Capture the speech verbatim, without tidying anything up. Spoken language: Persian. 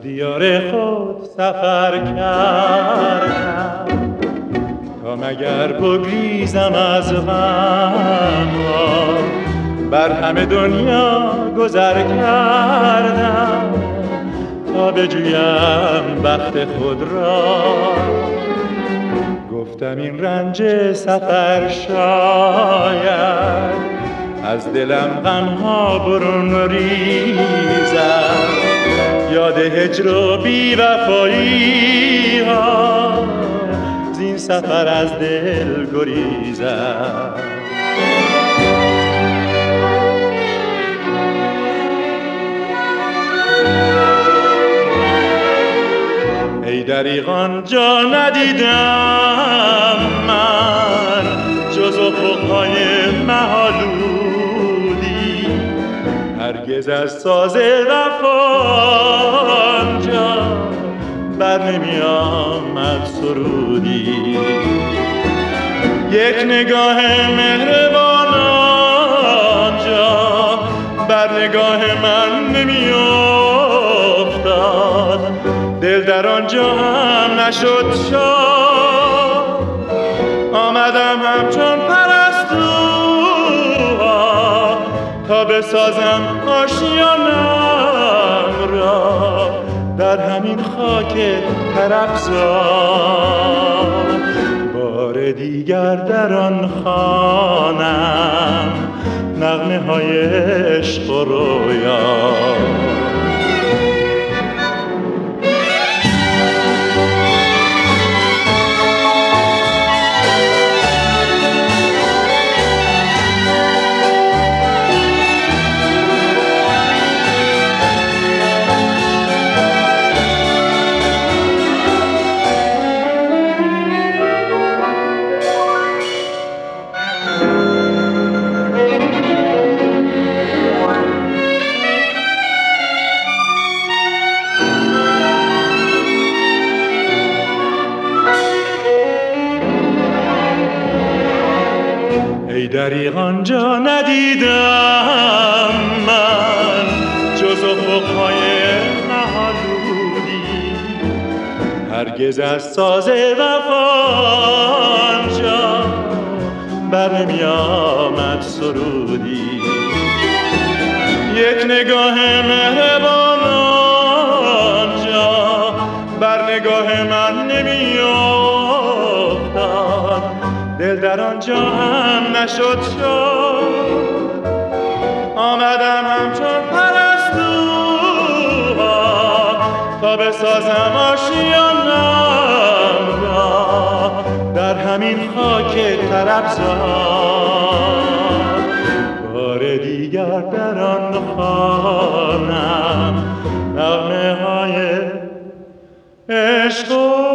دیار خود سفر کردم تا مگر بگریزم از غم ها. بر همه دنیا گذر کردم تا بجویم بخت خود را. گفتم این رنج سفر شاید از دلم غمها برون ریزد، یاد هجر و بی وفایی ها زین سفر از دل گریزد. ای دریغان جا ندیدم من جز افقهای مه‌آلودی، هرگز از ساز وفا آنجا بر نمی آمد سرودی. یک نگاه مهربان آنجا بر نگاه من نمی افتاد، دل در آنجا هم نشد شاد. آمدم همچون پرستوها تا بسازم آشیانم را در همین خاک طربزار. بار دیگر در آن خوانم نغمه های عشق و رویا. ای دریغان جا ندیدم من جز افقهای مه‌آلودی، هرگز از ساز وفا آنجا بر نمی آمد سرودی. یک نگاه مهربان آنجا بر نگاه من نمی افتاد، دل در آنجا هم نشد شد. آمدم همچون پرستوها تا بسازم آشیانم را در همین خاک طربزار. بار دیگر در آن خوانم نغمه های عشق.